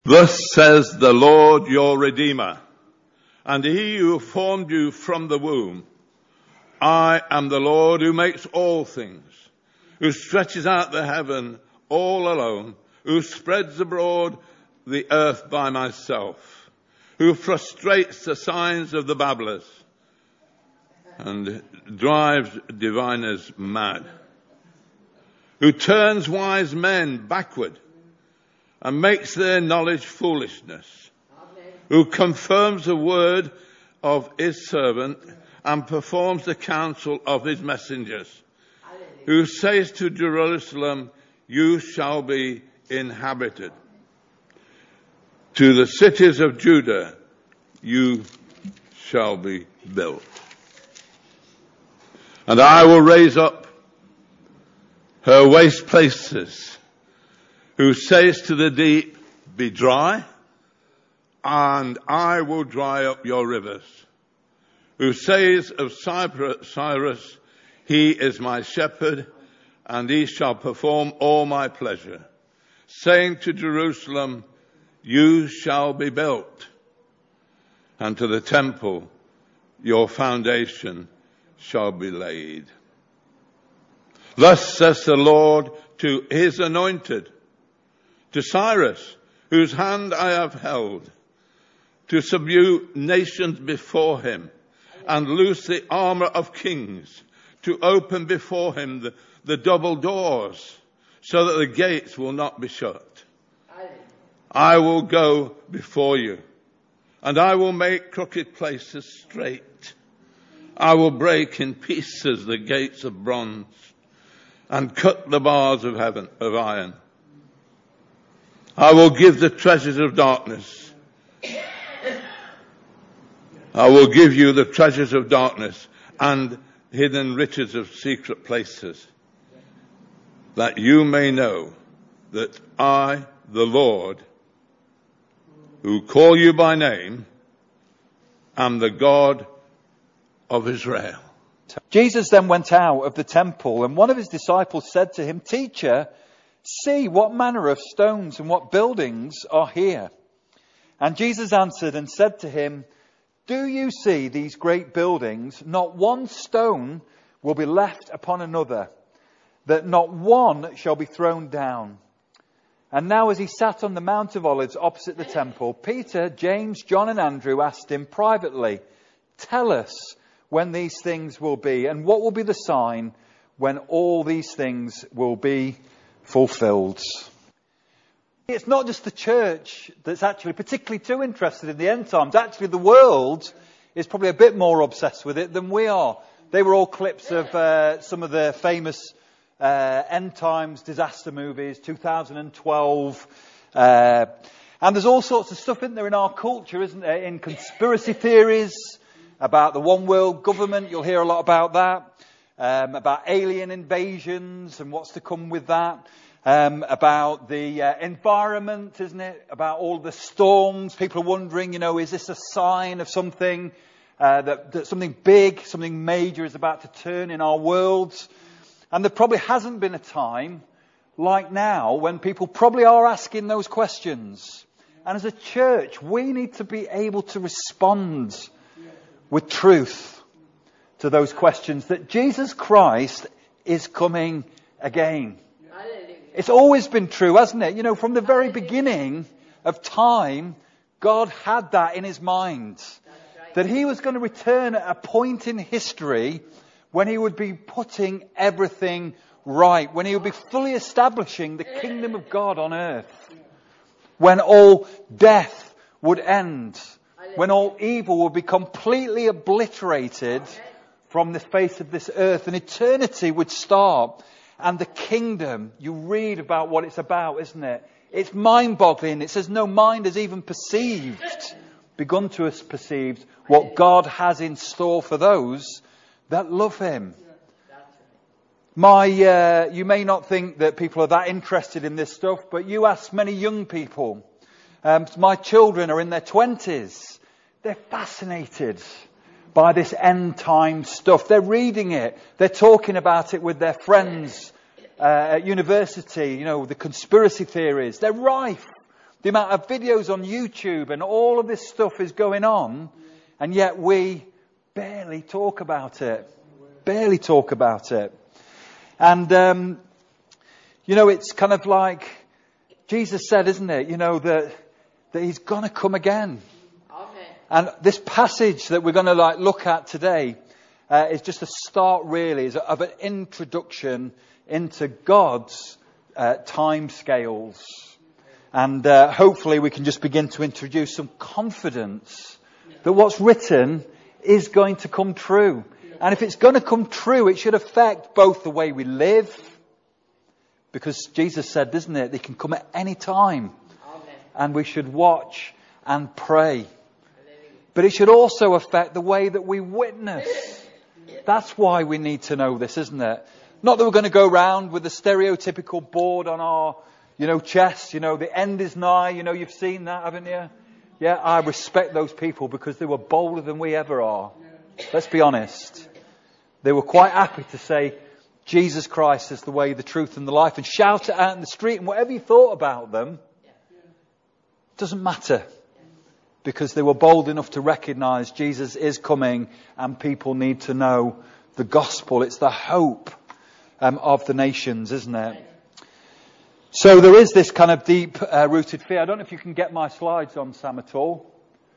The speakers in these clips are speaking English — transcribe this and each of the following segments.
Thus says the Lord your Redeemer, and he who formed you from the womb. I am the Lord who makes all things, who stretches out the heaven all alone, who spreads abroad the earth by myself, who frustrates the signs of the babblers and drives diviners mad, who turns wise men backward and makes their knowledge foolishness, who confirms the word of his servant and performs the counsel of his messengers, who says to Jerusalem, you shall be inhabited. To the cities of Judah, you shall be built. And I will raise up her waste places, who says to the deep, be dry, and I will dry up your rivers. Who says of Cyrus, he is my shepherd, and he shall perform all my pleasure. Saying to Jerusalem, you shall be built, and to the temple, your foundation shall be laid. Thus says the Lord to his anointed, to Cyrus, whose hand I have held, to subdue nations before him, and loose the armor of kings, to open before him the double doors, so that the gates will not be shut. I will go before you, and I will make crooked places straight. I will break in pieces the gates of bronze, and cut the bars of iron. I will give the treasures of darkness. I will give you the treasures of darkness and hidden riches of secret places, that you may know that I, the Lord, who call you by name, am the God of Israel. Jesus then went out of the temple, and one of his disciples said to him, Teacher, see what manner of stones and what buildings are here. And Jesus answered and said to him, do you see these great buildings? Not one stone will be left upon another, that not one shall be thrown down. And now as he sat on the Mount of Olives opposite the temple, Peter, James, John and Andrew asked him privately, tell us when these things will be, and what will be the sign when all these things will be fulfilled. It's not just the church that's actually particularly too interested in the end times. Actually, the world is probably a bit more obsessed with it than we are. They were all clips of some of the famous end times disaster movies, 2012. And there's all sorts of stuff in there in our culture, isn't there? In conspiracy theories about the one world government. You'll hear a lot about that. About alien invasions and what's to come with that. About the environment, isn't it? About all the storms. People are wondering, is this a sign of something, that something big, something major is about to turn in our world? And there probably hasn't been a time like now when people probably are asking those questions. And as a church, we need to be able to respond with truth to those questions, that Jesus Christ is coming again. It's always been true, hasn't it? From the very beginning of time, God had that in his mind. That he was going to return at a point in history when he would be putting everything right. When he would be fully establishing the kingdom of God on earth. When all death would end. When all evil would be completely obliterated from the face of this earth. And eternity would start. And the kingdom, you read about what it's about, isn't it? It's mind-boggling. It says no mind has even begun to have perceived what God has in store for those that love him. You may not think that people are that interested in this stuff, but you ask many young people. My children are in their 20s. They're fascinated by this end time stuff. They're reading it. They're talking about it with their friends at university. The conspiracy theories. They're rife The amount of videos on YouTube and all of this stuff is going on, and yet we barely talk about it. Barely talk about it. And, it's kind of like Jesus said, isn't it? That he's going to come again. Amen. And this passage that we're going to look at today is just a start, really, of an introduction into God's time scales. And hopefully we can just begin to introduce some confidence that what's written is going to come true. And if it's going to come true, it should affect both the way we live, because Jesus said, isn't it, they can come at any time. Amen. And we should watch and pray. But it should also affect the way that we witness. That's why we need to know this, isn't it? Not that we're going to go around with the stereotypical board on our, chest. The end is nigh. You've seen that, haven't you? Yeah, I respect those people because they were bolder than we ever are. Let's be honest. They were quite happy to say, Jesus Christ is the way, the truth and the life, and shout it out in the street, and whatever you thought about them, doesn't matter. Because they were bold enough to recognise Jesus is coming and people need to know the gospel. It's the hope of the nations, isn't it? So there is this kind of deep rooted fear. I don't know if you can get my slides on, Sam, at all.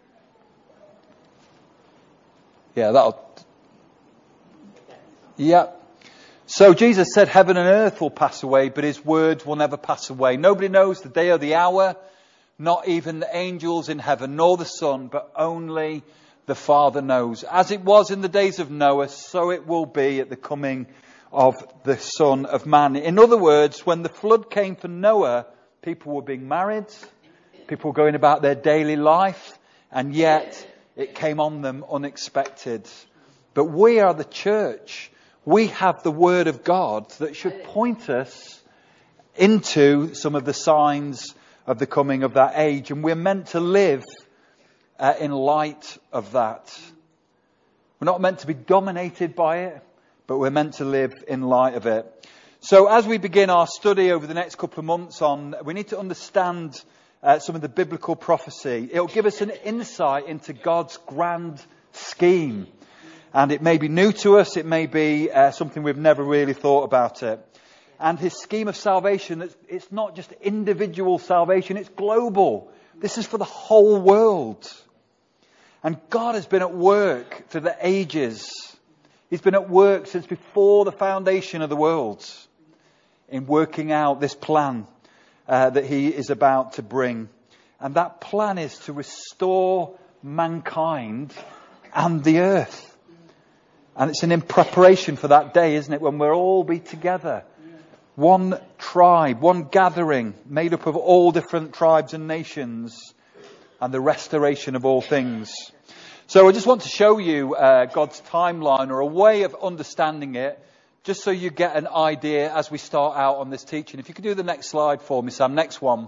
Yeah. So Jesus said heaven and earth will pass away, but his words will never pass away. Nobody knows the day or the hour, not even the angels in heaven, nor the Son, but only the Father knows. As it was in the days of Noah, so it will be at the coming of the Son of Man. In other words, when the flood came for Noah, people were being married, people were going about their daily life, and yet it came on them unexpected. But we are the church. We have the Word of God that should point us into some of the signs of the coming of that age. And we're meant to live in light of that. We're not meant to be dominated by it, but we're meant to live in light of it. So as we begin our study over the next couple of months we need to understand some of the biblical prophecy. It'll give us an insight into God's grand scheme. And it may be new to us. It may be something we've never really thought about it. And his scheme of salvation, it's not just individual salvation, it's global. This is for the whole world. And God has been at work through the ages. He's been at work since before the foundation of the world in working out this plan that he is about to bring. And that plan is to restore mankind and the earth. And it's in preparation for that day, isn't it, when we'll all be together. One tribe, one gathering, made up of all different tribes and nations, and the restoration of all things. So I just want to show you God's timeline, or a way of understanding it, just so you get an idea as we start out on this teaching. If you could do the next slide for me, Sam, next one.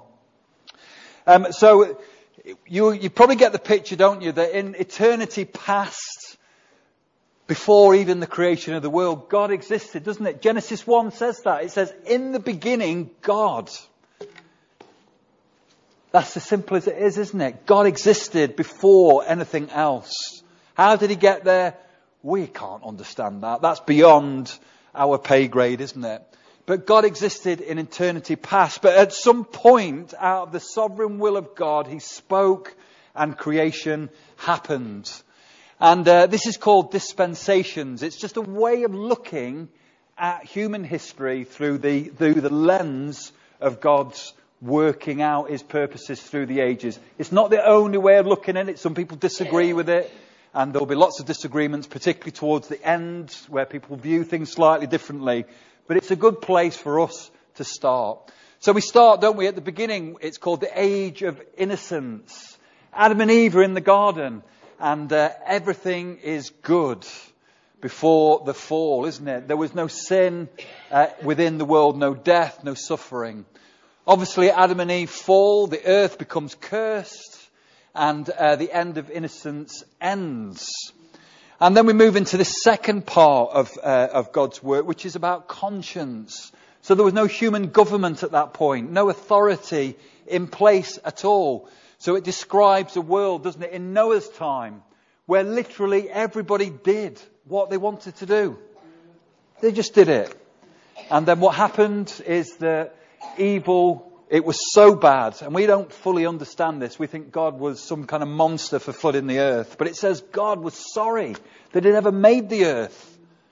So you probably get the picture, don't you, that in eternity past, before even the creation of the world, God existed, doesn't it? Genesis 1 says that. It says, in the beginning, God. That's as simple as it is, isn't it? God existed before anything else. How did he get there? We can't understand that. That's beyond our pay grade, isn't it? But God existed in eternity past. But at some point, out of the sovereign will of God, he spoke and creation happened. And this is called dispensations. It's just a way of looking at human history through the lens of God's working out his purposes through the ages. It's not the only way of looking at it. Some people disagree with it. And there'll be lots of disagreements, particularly towards the end, where people view things slightly differently. But it's a good place for us to start. So we start, don't we, at the beginning. It's called the age of innocence. Adam and Eve are in the garden. And everything is good before the fall, isn't it? There was no sin within the world, no death, no suffering. Obviously, Adam and Eve fall, the earth becomes cursed, and the end of innocence ends. And then we move into the second part of God's work, which is about conscience. So there was no human government at that point, no authority in place at all. So it describes a world, doesn't it, in Noah's time, where literally everybody did what they wanted to do. They just did it. And then what happened is that evil, it was so bad, and we don't fully understand this. We think God was some kind of monster for flooding the earth. But it says God was sorry that He'd ever made the earth.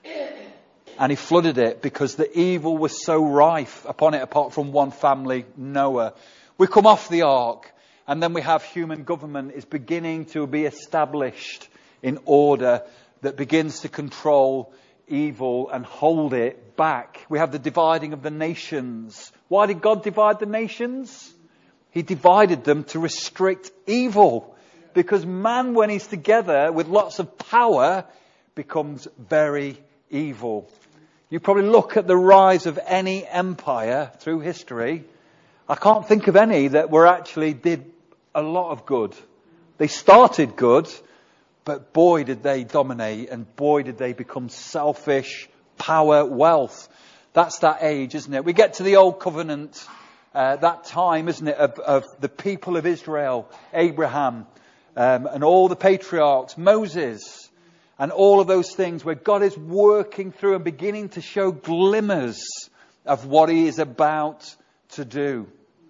And He flooded it because the evil was so rife upon it, apart from one family, Noah. We come off the ark, and then we have human government is beginning to be established in order that begins to control evil and hold it back. We have the dividing of the nations. Why did God divide the nations? He divided them to restrict evil. Because man, when he's together with lots of power, becomes very evil. You probably look at the rise of any empire through history. I can't think of any that were actually did a lot of good. They started good, but boy did they dominate, and boy did they become selfish, power, wealth. That's that age, isn't it? We get to the Old Covenant, that time, isn't it, of the people of Israel, Abraham, and all the patriarchs, Moses, and all of those things where God is working through and beginning to show glimmers of what He is about to do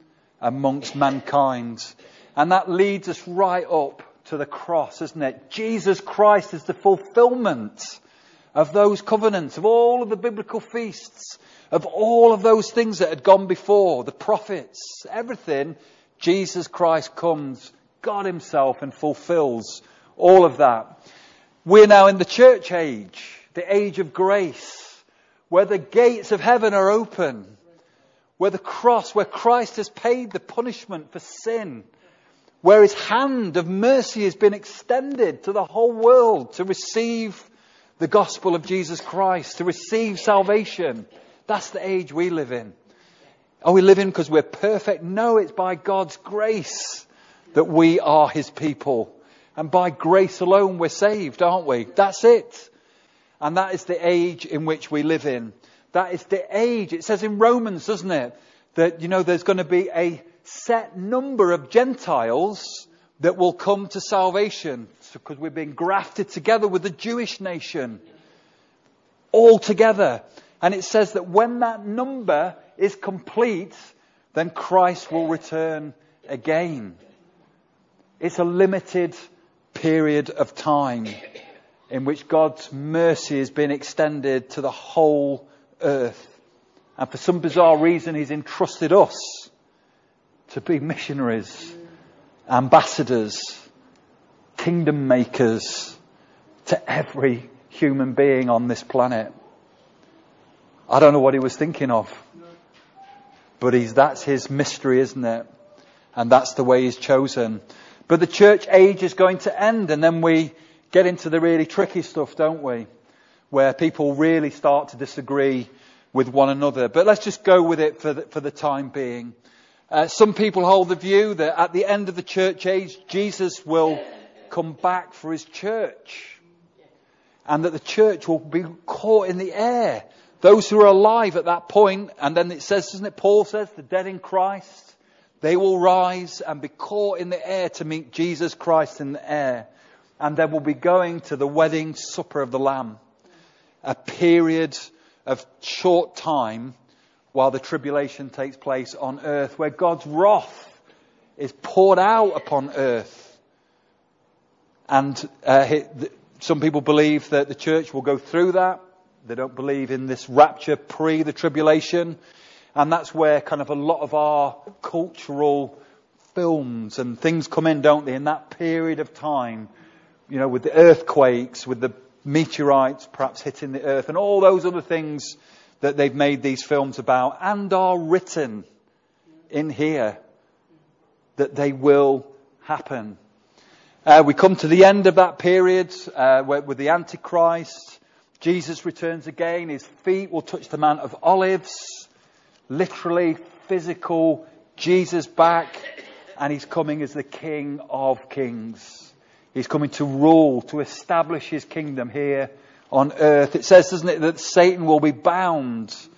amongst mankind. And that leads us right up to the cross, isn't it? Jesus Christ is the fulfillment of those covenants, of all of the biblical feasts, of all of those things that had gone before, the prophets, everything. Jesus Christ comes, God Himself, and fulfills all of that. We're now in the church age, the age of grace, where the gates of heaven are open, where the cross, where Christ has paid the punishment for sin, where His hand of mercy has been extended to the whole world to receive the gospel of Jesus Christ, to receive salvation. That's the age we live in. Are we living because we're perfect? No, it's by God's grace that we are His people. And by grace alone we're saved, aren't we? That's it. And that is the age in which we live in. That is the age. It says in Romans, doesn't it? That, there's going to be a set number of Gentiles that will come to salvation. Because we've been grafted together with the Jewish nation. All together. And it says that when that number is complete, then Christ will return again. It's a limited period of time in which God's mercy has been extended to the whole earth. And for some bizarre reason, He's entrusted us to be missionaries, ambassadors, kingdom makers to every human being on this planet. I don't know what He was thinking of, but that's His mystery, isn't it? And that's the way He's chosen. But the church age is going to end, and then we get into the really tricky stuff, don't we? Where people really start to disagree with one another. But let's just go with it for the time being. Some people hold the view that at the end of the church age, Jesus will come back for His church. And that the church will be caught in the air. Those who are alive at that point, and then it says, doesn't it, Paul says, the dead in Christ, they will rise and be caught in the air to meet Jesus Christ in the air. And then we'll be going to the wedding supper of the Lamb. A period of short time while the tribulation takes place on earth, where God's wrath is poured out upon earth. And some people believe that the church will go through that. They don't believe in this rapture pre the tribulation. And that's where kind of a lot of our cultural films and things come in, don't they? In that period of time, with the earthquakes, with the meteorites perhaps hitting the earth, and all those other things that they've made these films about, and are written in here, that they will happen. We come to the end of that period with the Antichrist. Jesus returns again. His feet will touch the Mount of Olives. Literally, physical, Jesus back, and He's coming as the King of Kings. He's coming to rule, to establish His kingdom here on earth. It says, doesn't it, that Satan will be bound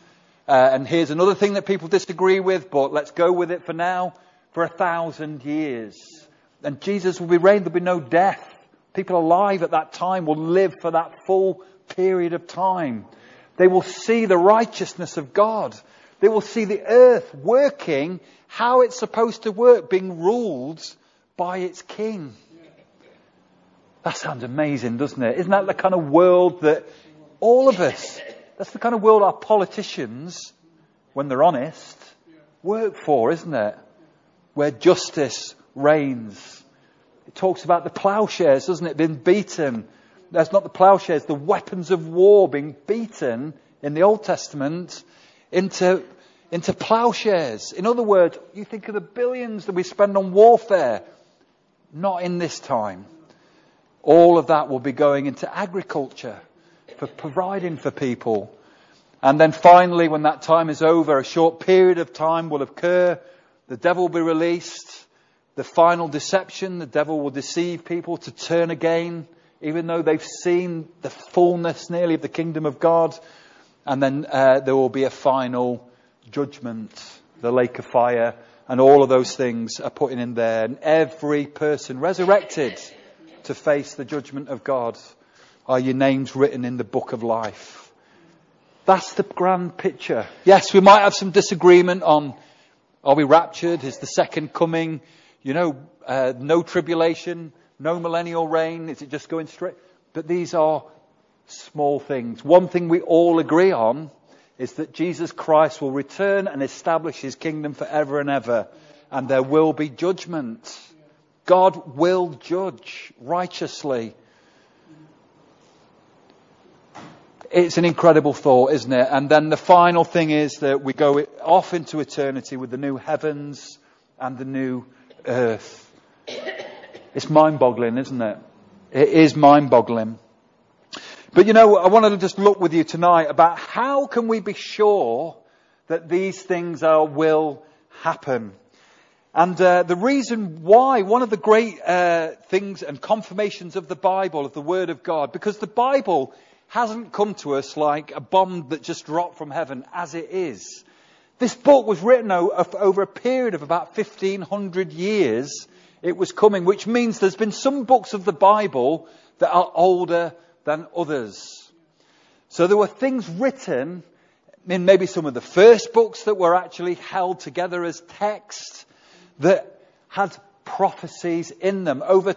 And here's another thing that people disagree with, but let's go with it for now. For 1,000 years. And Jesus will be reigning. There'll be no death. People alive at that time will live for that full period of time. They will see the righteousness of God. They will see the earth working how it's supposed to work, being ruled by its king. That sounds amazing, doesn't it? Isn't that the kind of world that all of us, that's the kind of world our politicians, when they're honest, work for, isn't it? Where justice reigns. It talks about the plowshares, doesn't it? Being beaten. That's not the plowshares, the weapons of war being beaten in the Old Testament into plowshares. In other words, you think of the billions that we spend on warfare. Not in this time. All of that will be going into agriculture, for providing for people. And then finally, when that time is over, a short period of time will occur. The devil will be released. The final deception, the devil will deceive people to turn again, even though they've seen the fullness nearly of the kingdom of God. And then there will be a final judgment, the lake of fire, and all of those things are put in there. And every person resurrected to face the judgment of God are your names written in the book of life. That's the grand picture. Yes, we might have some disagreement on, are we raptured? Is the second coming, no tribulation, no millennial reign? Is it just going straight? But these are small things. One thing we all agree on is that Jesus Christ will return and establish his kingdom forever and ever. And there will be judgment. God will judge righteously. It's an incredible thought, isn't it? And then the final thing is that we go off into eternity with the new heavens and the new earth. It's mind-boggling, isn't it? It is mind-boggling. But I wanted to just look with you tonight about how can we be sure that these things will happen. And the reason why, one of the great things and confirmations of the Bible, of the Word of God, because the Bible hasn't come to us like a bomb that just dropped from heaven as it is. This book was written over a period of about 1,500 years. It was coming, which means there's been some books of the Bible that are older than others. So there were things written in maybe some of the first books that were actually held together as text that had prophecies in them. Over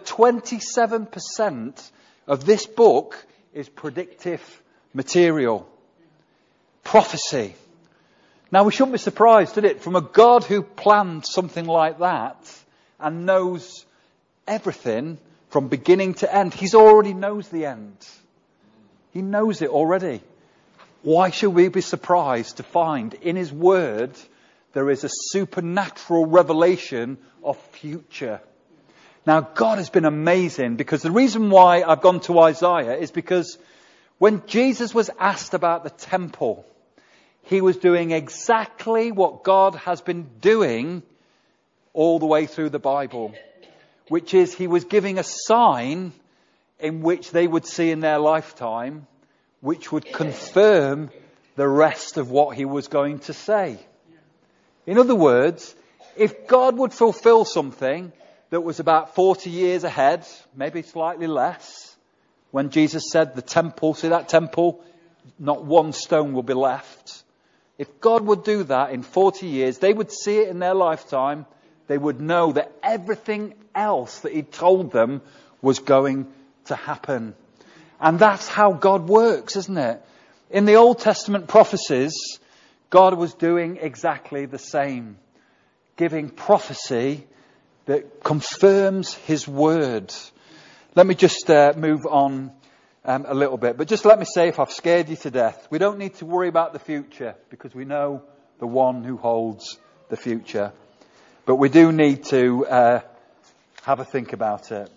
27% of this book is predictive material. Prophecy. Now we shouldn't be surprised, did it? From a God who planned something like that and knows everything from beginning to end. He already knows the end. He knows it already. Why should we be surprised to find in his word there is a supernatural revelation of future? Now, God has been amazing, because the reason why I've gone to Isaiah is because when Jesus was asked about the temple, he was doing exactly what God has been doing all the way through the Bible, which is he was giving a sign in which they would see in their lifetime, which would confirm the rest of what he was going to say. In other words, if God would fulfill something that was about 40 years ahead, maybe slightly less, when Jesus said the temple, see that temple, not one stone will be left. If God would do that in 40 years, they would see it in their lifetime. They would know that everything else that he told them was going to happen. And that's how God works, isn't it? In the Old Testament prophecies, God was doing exactly the same. Giving prophecy that confirms his word. Let me just move on a little bit. But just let me say, if I've scared you to death, we don't need to worry about the future, because we know the one who holds the future. But we do need to have a think about it.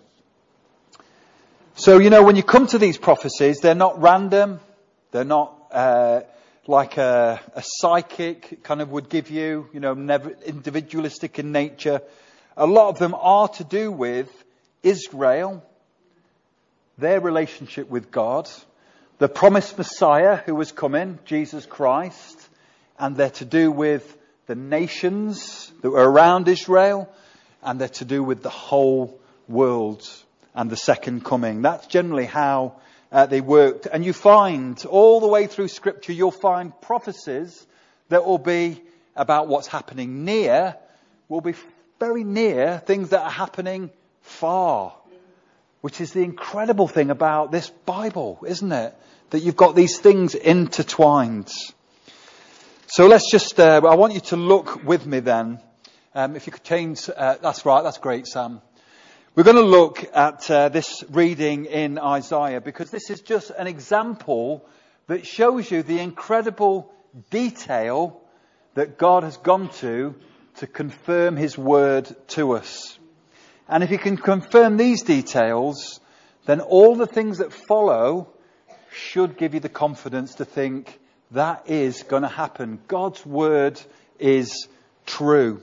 So, when you come to these prophecies, they're not random. They're not like a psychic kind of would give you, never individualistic in nature. A lot of them are to do with Israel, their relationship with God, the promised Messiah who was coming, Jesus Christ, and they're to do with the nations that were around Israel, and they're to do with the whole world and the second coming. That's generally how they worked. And you find all the way through Scripture, you'll find prophecies that will be about what's happening near, will be very near things that are happening far. Which is the incredible thing about this Bible, isn't it? That you've got these things intertwined. So let's just, I want you to look with me then. If you could change, that's right, that's great, Sam. We're going to look at this reading in Isaiah, because this is just an example that shows you the incredible detail that God has gone to confirm his word to us. And if you can confirm these details, then all the things that follow should give you the confidence to think that is going to happen. God's word is true.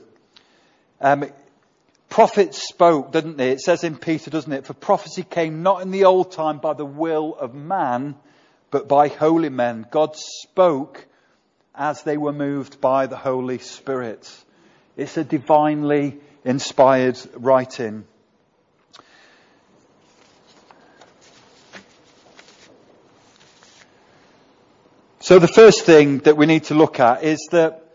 Prophets spoke, didn't they? It says in Peter, doesn't it? For prophecy came not in the old time by the will of man, but by holy men. God spoke as they were moved by the Holy Spirit. It's a divinely inspired writing. So the first thing that we need to look at is that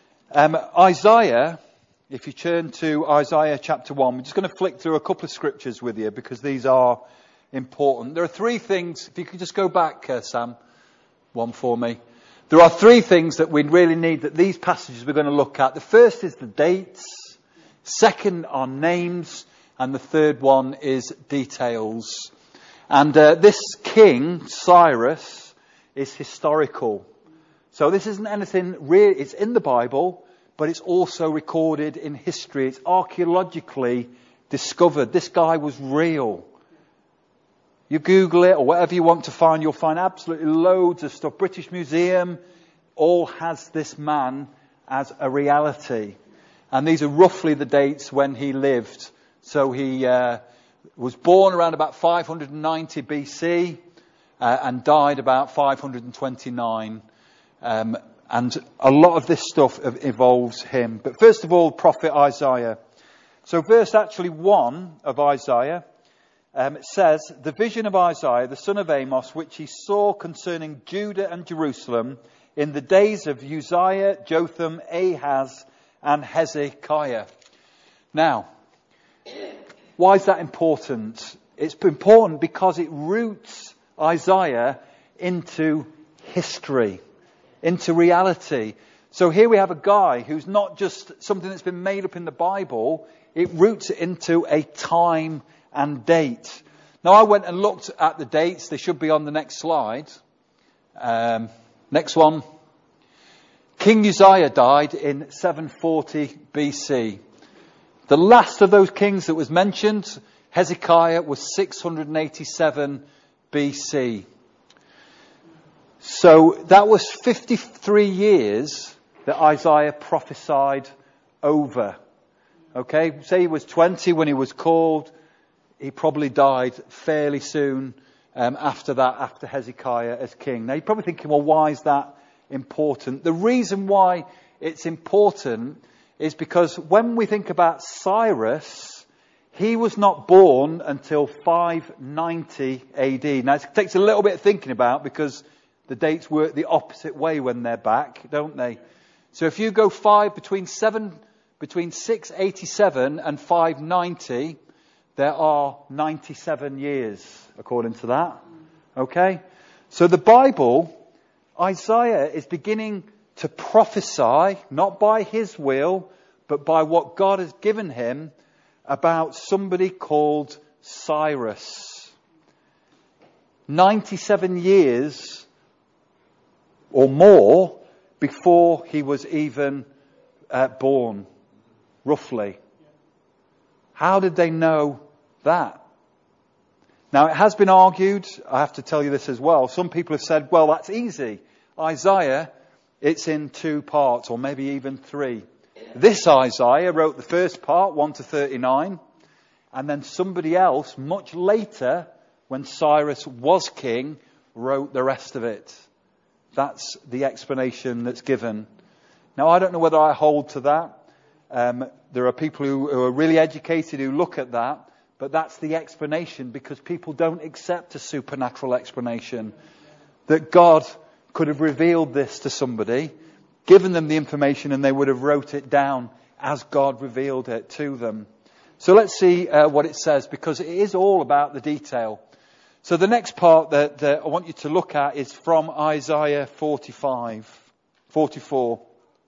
Isaiah, if you turn to Isaiah chapter 1, we're just going to flick through a couple of scriptures with you because these are important. There are three things, if you could just go back, Sam, one for me. There are three things that we really need that these passages we're going to look at. The first is the dates. Second are names, and the third one is details. And this king, Cyrus, is historical. So this isn't anything real. It's in the Bible, but it's also recorded in history. It's archaeologically discovered. This guy was real. You Google it or whatever you want to find, you'll find absolutely loads of stuff. British Museum all has this man as a reality. And these are roughly the dates when he lived. So he was born around about 590 BC and died about 529. And a lot of this stuff involves him. But first of all, prophet Isaiah. So verse actually 1 of Isaiah says, the vision of Isaiah, the son of Amos, which he saw concerning Judah and Jerusalem in the days of Uzziah, Jotham, Ahaz, and Hezekiah. Now, why is that important? It's important because it roots Isaiah into history, into reality. So here we have a guy who's not just something that's been made up in the Bible, it roots it into a time and date. Now I went and looked at the dates, they should be on the next slide. Next one. King Uzziah died in 740 BC. The last of those kings that was mentioned, Hezekiah, was 687 BC. So that was 53 years that Isaiah prophesied over. Okay, say he was 20 when he was called. He probably died fairly soon after that, after Hezekiah as king. Now you're probably thinking, well, why is that important? The reason why it's important is because when we think about Cyrus, he was not born until 590 AD. Now it takes a little bit of thinking about because the dates work the opposite way when they're back, don't they? So if you go between 687 and 590, there are 97 years according to that. Okay? So the Bible, Isaiah is beginning to prophesy, not by his will, but by what God has given him, about somebody called Cyrus. 97 years or more before he was even born, roughly. How did they know that? Now it has been argued, I have to tell you this as well, some people have said, well, that's easy. Isaiah, it's in 2 parts, or maybe even 3. This Isaiah wrote the first part, 1 to 39, and then somebody else, much later, when Cyrus was king, wrote the rest of it. That's the explanation that's given. Now, I don't know whether I hold to that. There are people who are really educated who look at that, but that's the explanation, because people don't accept a supernatural explanation. That God could have revealed this to somebody, given them the information, and they would have wrote it down as God revealed it to them. So let's see what it says, because it is all about the detail. So the next part that I want you to look at is from Isaiah 44.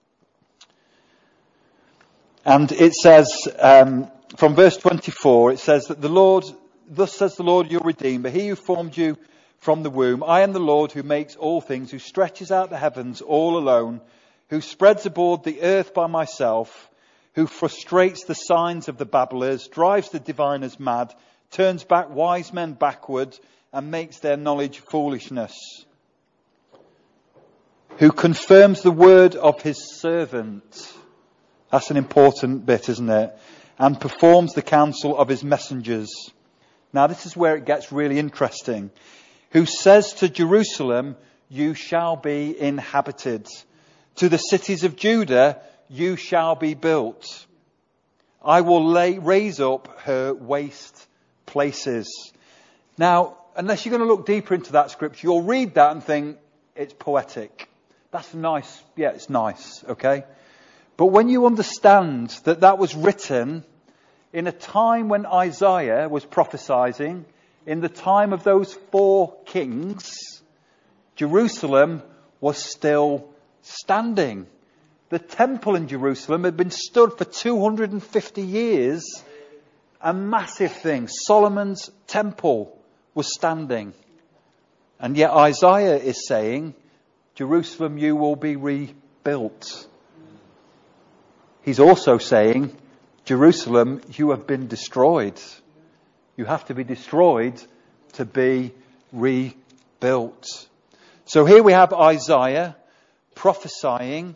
And it says, from verse 24, it says that thus says the Lord your Redeemer, he who formed you from the womb. I am the Lord who makes all things, who stretches out the heavens all alone, who spreads abroad the earth by myself, who frustrates the signs of the babblers, drives the diviners mad, turns back wise men backward, and makes their knowledge foolishness. Who confirms the word of his servant. That's an important bit, isn't it? And performs the counsel of his messengers. Now this is where it gets really interesting. Who says to Jerusalem, you shall be inhabited. To the cities of Judah, you shall be built. I will raise up her waste places. Now, unless you're going to look deeper into that scripture, you'll read that and think it's poetic. That's nice. Yeah, it's nice. Okay. But when you understand that that was written in a time when Isaiah was prophesying, in the time of those 4 kings, Jerusalem was still standing. The temple in Jerusalem had been stood for 250 years. A massive thing. Solomon's temple was standing. And yet Isaiah is saying, Jerusalem, you will be rebuilt. He's also saying, Jerusalem, you have been destroyed. You have to be destroyed to be rebuilt. So here we have Isaiah prophesying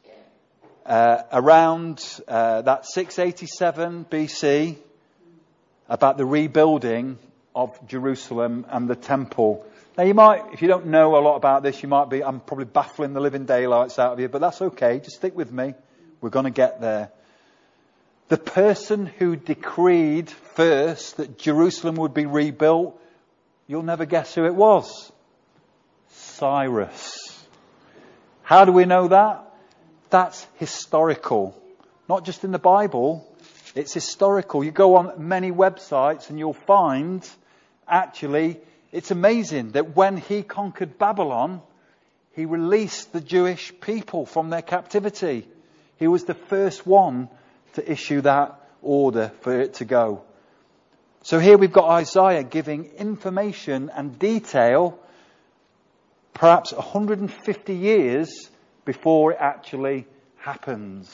around that 687 BC about the rebuilding of Jerusalem and the temple. Now you might, if you don't know a lot about this, you might be, I'm probably baffling the living daylights out of you, but that's okay. Just stick with me. We're going to get there. The person who decreed first that Jerusalem would be rebuilt, you'll never guess who it was. Cyrus. How do we know that? That's historical. Not just in the Bible, it's historical. You go on many websites and you'll find, actually, it's amazing that when he conquered Babylon, he released the Jewish people from their captivity. He was the first one to issue that order for it to go. So here we've got Isaiah giving information and detail, perhaps 150 years before it actually happens.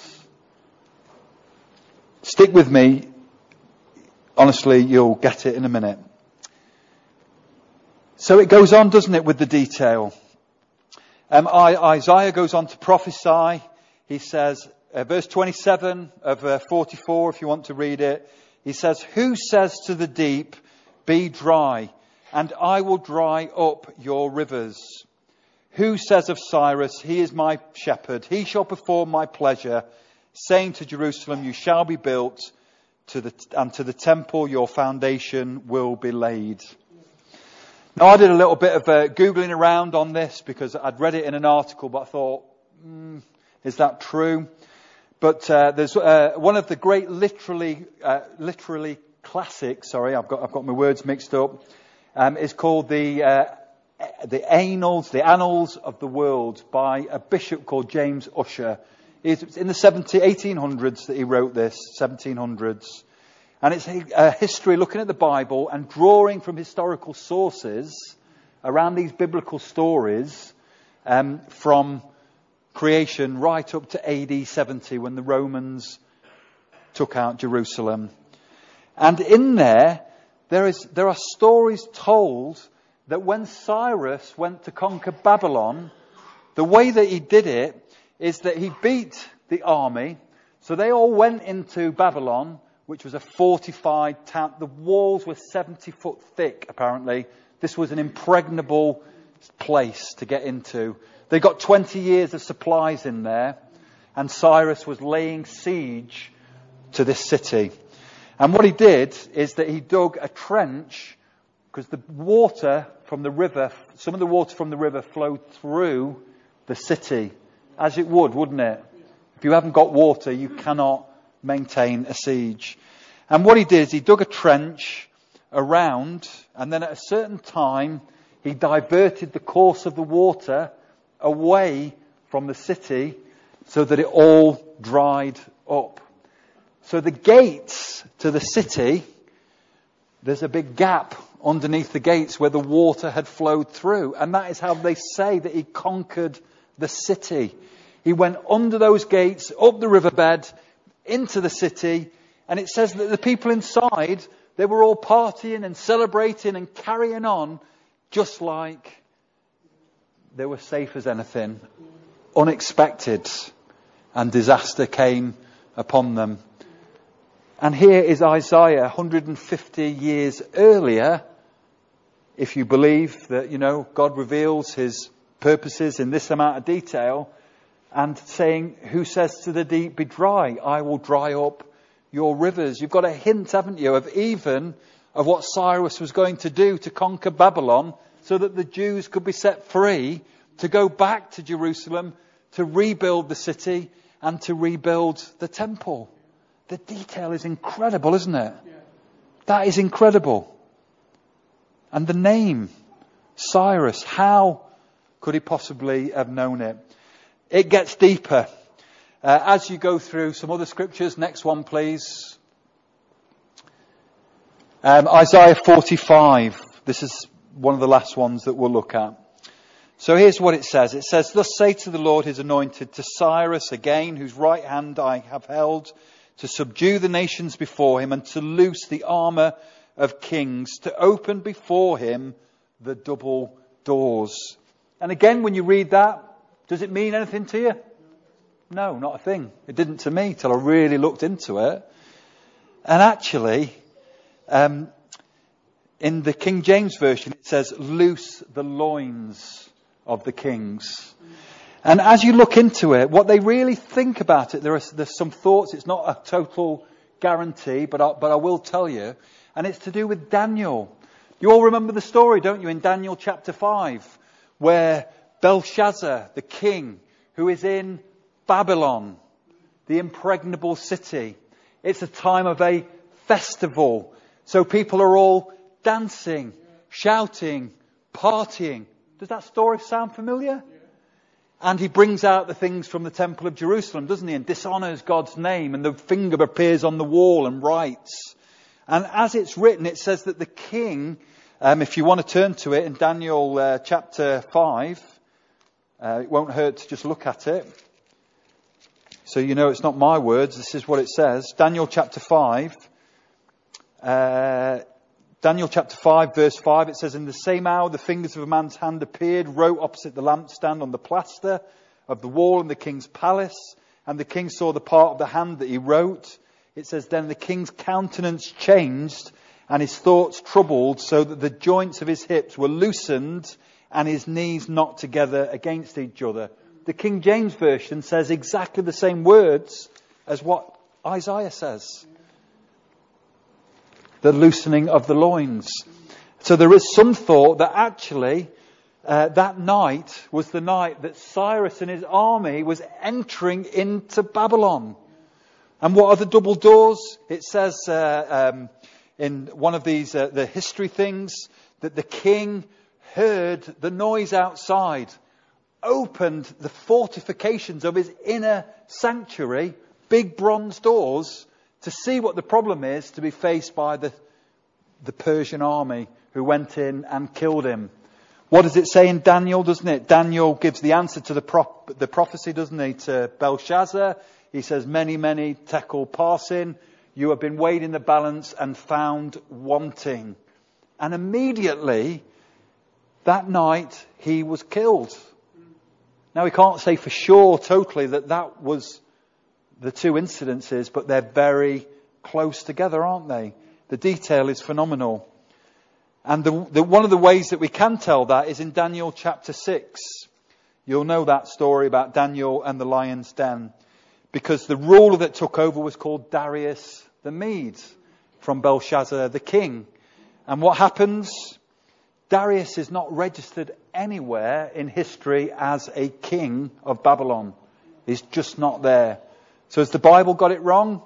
Stick with me. Honestly, you'll get it in a minute. So it goes on, doesn't it, with the detail. Isaiah goes on to prophesy. He says, verse 27 of 44, if you want to read it, he says, who says to the deep, be dry, and I will dry up your rivers? Who says of Cyrus, he is my shepherd, he shall perform my pleasure, saying to Jerusalem, you shall be built, and to the temple your foundation will be laid. Now I did a little bit of Googling around on this because I'd read it in an article, but I thought, is that true? But there's one of the great literary classics. Sorry, I've got my words mixed up. Is called the Annals of the World by a bishop called James Ussher. It's in the 1800s that he wrote this, 1700s. And it's a history looking at the Bible and drawing from historical sources around these biblical stories from creation right up to AD 70 when the Romans took out Jerusalem. And in there are stories told that when Cyrus went to conquer Babylon, the way that he did it is that he beat the army. So they all went into Babylon, which was a fortified town. The walls were 70 foot thick, apparently. This was an impregnable place to get into. They got 20 years of supplies in there. and Cyrus was laying siege to this city. And what he did is that he dug a trench, because the water from the river, some of the water from the river flowed through the city, as it would, wouldn't it? If you haven't got water, you cannot maintain a siege. And what he did is he dug a trench around, and then at a certain time, he diverted the course of the water away from the city so that it all dried up. So the gates to the city, there's a big gap underneath the gates where the water had flowed through. And that is how they say that he conquered the city. He went under those gates, up the riverbed, into the city. And it says that the people inside, they were all partying and celebrating and carrying on just like they were safe as anything. Unexpected. And disaster came upon them. And here is Isaiah 150 years earlier, if you believe that, God reveals his purposes in this amount of detail, and saying, who says to the deep, be dry, I will dry up your rivers. You've got a hint, haven't you, of what Cyrus was going to do to conquer Babylon, so that the Jews could be set free to go back to Jerusalem, to rebuild the city and to rebuild the temple. The detail is incredible, isn't it? Yeah. That is incredible. And the name, Cyrus, how could he possibly have known it? It gets deeper. As you go through some other scriptures, next one please. Isaiah 45. This is one of the last ones that we'll look at. So here's what it says. It says, thus say to the Lord his anointed, to Cyrus again, whose right hand I have held, to subdue the nations before him and to loose the armour of kings, to open before him the double doors. And again, when you read that, does it mean anything to you? No, not a thing. It didn't to me till I really looked into it. And actually, in the King James Version, it says, loose the loins of the kings. And as you look into it, what they really think about it, there's some thoughts. It's not a total guarantee, but I will tell you. And it's to do with Daniel. You all remember the story, don't you, in Daniel chapter 5, where Belshazzar, the king, who is in Babylon, the impregnable city. It's a time of a festival. So people are all dancing, shouting, partying. Does that story sound familiar? And he brings out the things from the temple of Jerusalem, doesn't he? And dishonours God's name. And the finger appears on the wall and writes. And as it's written, it says that the king, if you want to turn to it in Daniel chapter 5, it won't hurt to just look at it. So you know it's not my words. This is what it says. Daniel chapter 5. Daniel chapter 5 verse 5, it says, in the same hour the fingers of a man's hand appeared, wrote opposite the lampstand on the plaster of the wall in the king's palace. And the king saw the part of the hand that he wrote. It says, then the king's countenance changed and his thoughts troubled, so that the joints of his hips were loosened and his knees knocked together against each other. The King James Version says exactly the same words as what Isaiah says. The loosening of the loins. So there is some thought that actually that night was the night that Cyrus and his army was entering into Babylon. And what are the double doors? It says in one of these the history things that the king heard the noise outside, opened the fortifications of his inner sanctuary, big bronze doors, to see what the problem is, to be faced by the Persian army who went in and killed him. What does it say in Daniel, doesn't it? Daniel gives the answer to the prophecy, doesn't he, to Belshazzar. He says, many, many tekel parsin, you have been weighed in the balance and found wanting. And immediately, that night, he was killed. Now, we can't say for sure totally that was the two incidences, but they're very close together, aren't they? The detail is phenomenal. And one of the ways that we can tell that is in Daniel chapter 6. You'll know that story about Daniel and the lion's den. because the ruler that took over was called Darius the Mede, from Belshazzar the king. And what happens? Darius is not registered anywhere in history as a king of Babylon. He's just not there. So has the Bible got it wrong?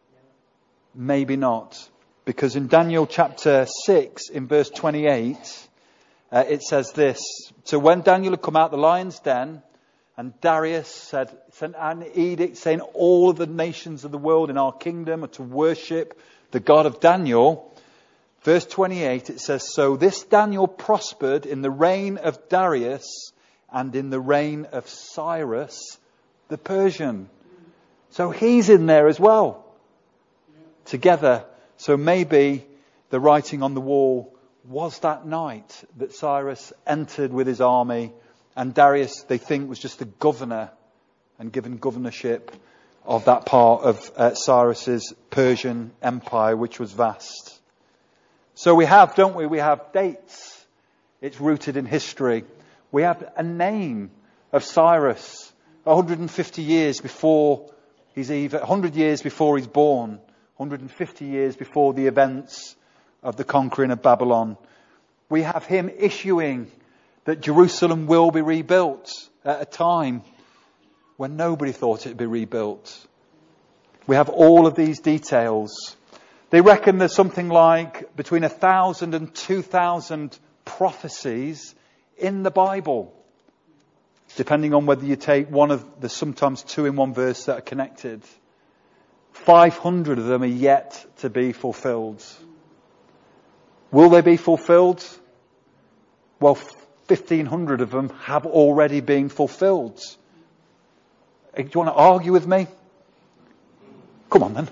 Maybe not. Because in Daniel chapter 6, in verse 28, it says this. So when Daniel had come out of the lion's den, and Darius sent an edict saying all of the nations of the world in our kingdom are to worship the God of Daniel. Verse 28, it says, so this Daniel prospered in the reign of Darius and in the reign of Cyrus the Persian. So he's in there as well. Together. So maybe the writing on the wall was that night that Cyrus entered with his army, and Darius, they think, was just the governor and given governorship of that part of Cyrus's Persian empire, which was vast. So we have, don't we? We have dates. It's rooted in history. We have a name of Cyrus 150 years before he's even, 100 years before he's born, 150 years before the events of the conquering of Babylon. We have him issuing that Jerusalem will be rebuilt at a time when nobody thought it would be rebuilt. We have all of these details. They reckon there's something like between 1,000 and 2,000 prophecies in the Bible, depending on whether you take one of the sometimes two in one verse that are connected. 500 of them are yet to be fulfilled. Will they be fulfilled? Well, 1,500 of them have already been fulfilled. Do you want to argue with me? Come on then.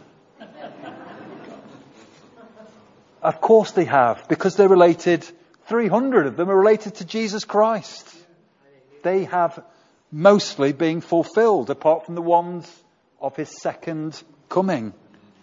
Of course they have, because they're related. 300 of them are related to Jesus Christ. They have mostly been fulfilled, apart from the ones of his second coming.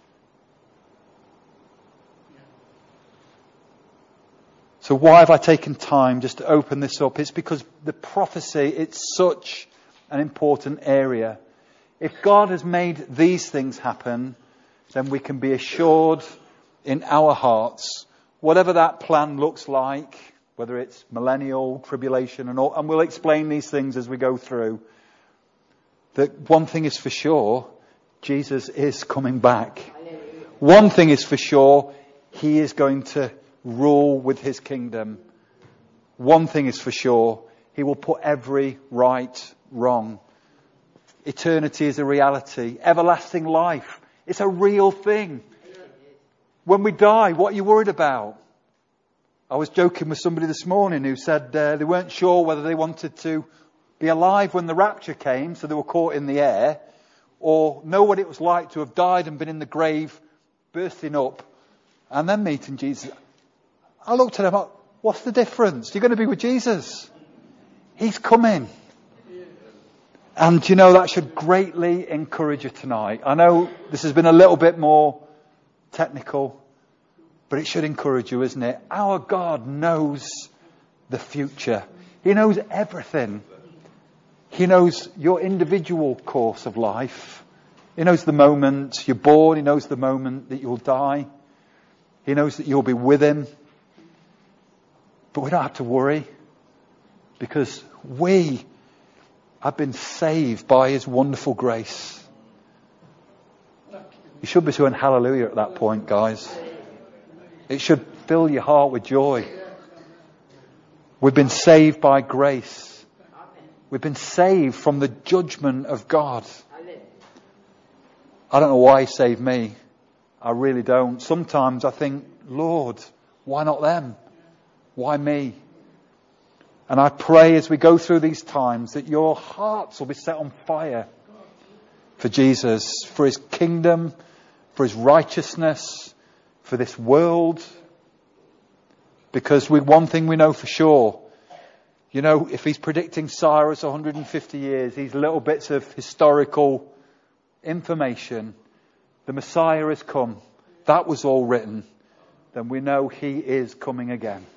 So why have I taken time just to open this up? It's because the prophecy, it's such an important area. If God has made these things happen, then we can be assured in our hearts, whatever that plan looks like, whether it's millennial, tribulation and all, and we'll explain these things as we go through, that one thing is for sure, Jesus is coming back. One thing is for sure, he is going to rule with his kingdom. One thing is for sure, he will put every right wrong. Eternity is a reality. Everlasting life, it's a real thing. When we die, what are you worried about? I was joking with somebody this morning who said they weren't sure whether they wanted to be alive when the rapture came, so they were caught in the air, or know what it was like to have died and been in the grave, bursting up, and then meeting Jesus. I looked at him, what's the difference? You're going to be with Jesus. He's coming. And you know, that should greatly encourage you tonight. I know this has been a little bit more technical, but it should encourage you, isn't it? Our God knows the future. He knows everything. He knows your individual course of life. He knows the moment you're born. He knows the moment that you'll die. He knows that you'll be with him. But we don't have to worry, because we have been saved by his wonderful grace. You should be saying hallelujah at that point, guys. It should fill your heart with joy. We've been saved by grace. We've been saved from the judgment of God. I don't know why he saved me. I really don't. Sometimes I think, Lord, why not them? Why me? And I pray as we go through these times that your hearts will be set on fire for Jesus, for his kingdom, for his righteousness, for this world. Because one thing we know for sure, you know, if he's predicting Cyrus 150 years, these little bits of historical information, the Messiah has come, that was all written, then we know he is coming again.